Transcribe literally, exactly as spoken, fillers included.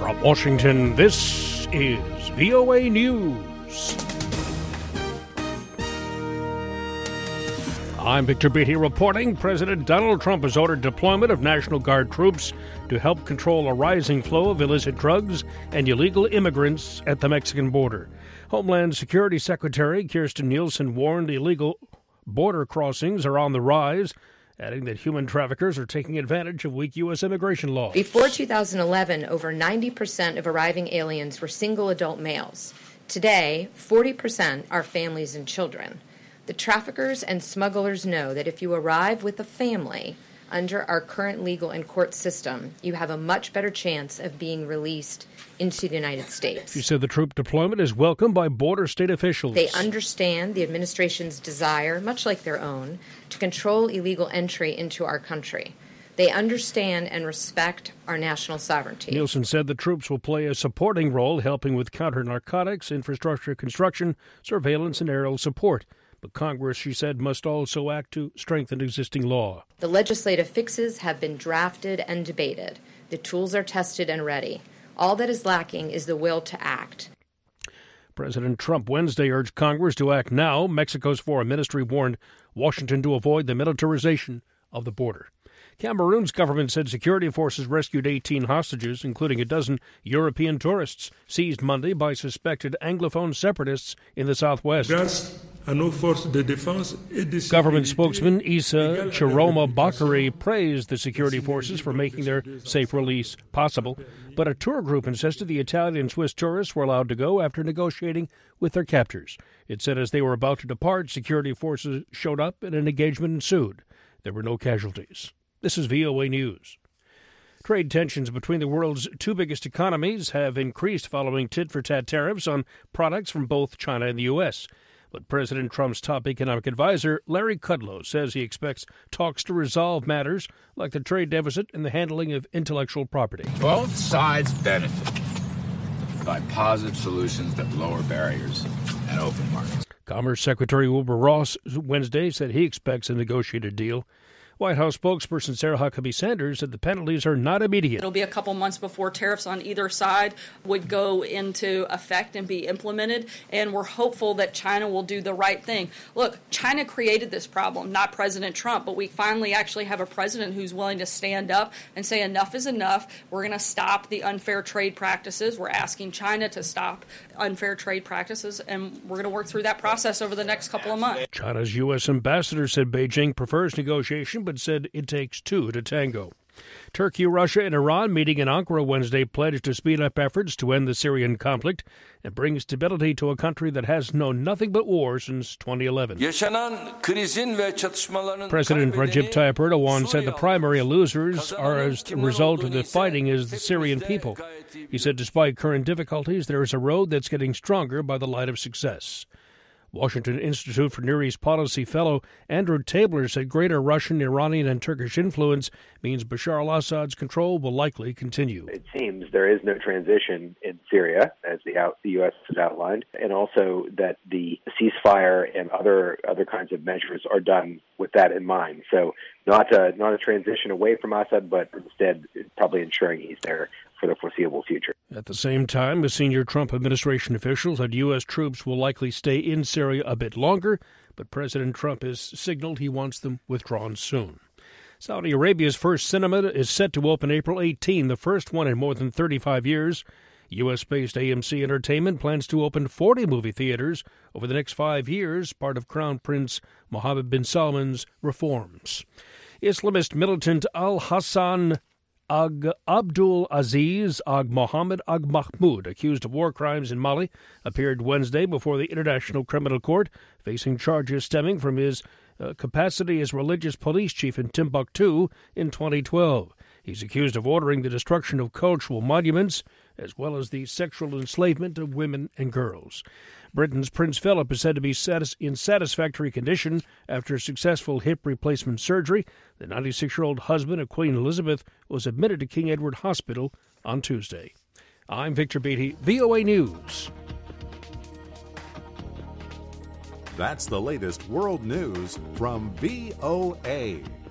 From Washington, this is V O A News. I'm Victor Beatty reporting. President Donald Trump has ordered deployment of National Guard troops to help control a rising flow of illicit drugs and illegal immigrants at the Mexican border. Homeland Security Secretary Kirstjen Nielsen warned illegal border crossings are on the rise, adding that human traffickers are taking advantage of weak U S immigration laws. Before two thousand eleven, over ninety percent of arriving aliens were single adult males. Today, forty percent are families and children. The traffickers and smugglers know that if you arrive with a family under our current legal and court system, you have a much better chance of being released into the United States. She said the troop deployment is welcomed by border state officials. They understand the administration's desire, much like their own, to control illegal entry into our country. They understand and respect our national sovereignty. Nielsen said the troops will play a supporting role helping with counter-narcotics, infrastructure construction, surveillance, and aerial support. But Congress, she said, must also act to strengthen existing law. The legislative fixes have been drafted and debated. The tools are tested and ready. All that is lacking is the will to act. President Trump Wednesday urged Congress to act now. Mexico's foreign ministry warned Washington to avoid the militarization of the border. Cameroon's government said security forces rescued eighteen hostages, including a dozen European tourists, seized Monday by suspected Anglophone separatists in the southwest. Government spokesman Issa Chiroma Bakary praised the security forces for making their safe release possible, but a tour group insisted the Italian and Swiss tourists were allowed to go after negotiating with their captors. It said as they were about to depart, security forces showed up and an engagement ensued. There were no casualties. This is V O A News. Trade tensions between the world's two biggest economies have increased following tit-for-tat tariffs on products from both China and the U S. But President Trump's top economic advisor, Larry Kudlow, says he expects talks to resolve matters like the trade deficit and the handling of intellectual property. Both sides benefit by positive solutions that lower barriers and open markets. Commerce Secretary Wilbur Ross Wednesday said he expects a negotiated deal. White House spokesperson Sarah Huckabee Sanders said the penalties are not immediate. It'll be a couple months before tariffs on either side would go into effect and be implemented, and we're hopeful that China will do the right thing. Look, China created this problem, not President Trump, but we finally actually have a president who's willing to stand up and say enough is enough. We're going to stop the unfair trade practices. We're asking China to stop unfair trade practices, and we're going to work through that process over the next couple of months. China's U S ambassador said Beijing prefers negotiation, but said it takes two to tango. Turkey, Russia, and Iran meeting in Ankara Wednesday pledged to speed up efforts to end the Syrian conflict and bring stability to a country that has known nothing but war since twenty eleven. President Recep Tayyip Erdogan said the primary losers are as a result of the fighting is the Syrian people. He said despite current difficulties, there is a road that's getting stronger by the light of success. Washington Institute for Near East Policy fellow Andrew Tabler said greater Russian, Iranian, and Turkish influence means Bashar al-Assad's control will likely continue. It seems there is no transition in Syria, as the, out, the U S has outlined, and also that the ceasefire and other other kinds of measures are done with that in mind. So not a, not a transition away from Assad, but instead probably ensuring he's there for the foreseeable future. At the same time, the senior Trump administration officials said U S troops will likely stay in Syria a bit longer, but President Trump has signaled he wants them withdrawn soon. Saudi Arabia's first cinema is set to open April eighteenth, the first one in more than thirty-five years. U S-based A M C Entertainment plans to open forty movie theaters over the next five years, part of Crown Prince Mohammed bin Salman's reforms. Islamist militant Al-Hassan Ag Abdul Aziz Ag Mohammed Ag Mahmoud, accused of war crimes in Mali, appeared Wednesday before the International Criminal Court, facing charges stemming from his uh, capacity as religious police chief in Timbuktu in twenty twelve. He's accused of ordering the destruction of cultural monuments, as well as the sexual enslavement of women and girls. Britain's Prince Philip is said to be satis- in satisfactory condition after successful hip replacement surgery. The ninety-six-year-old husband of Queen Elizabeth was admitted to King Edward Hospital on Tuesday. I'm Victor Beatty, V O A News. That's the latest world news from V O A.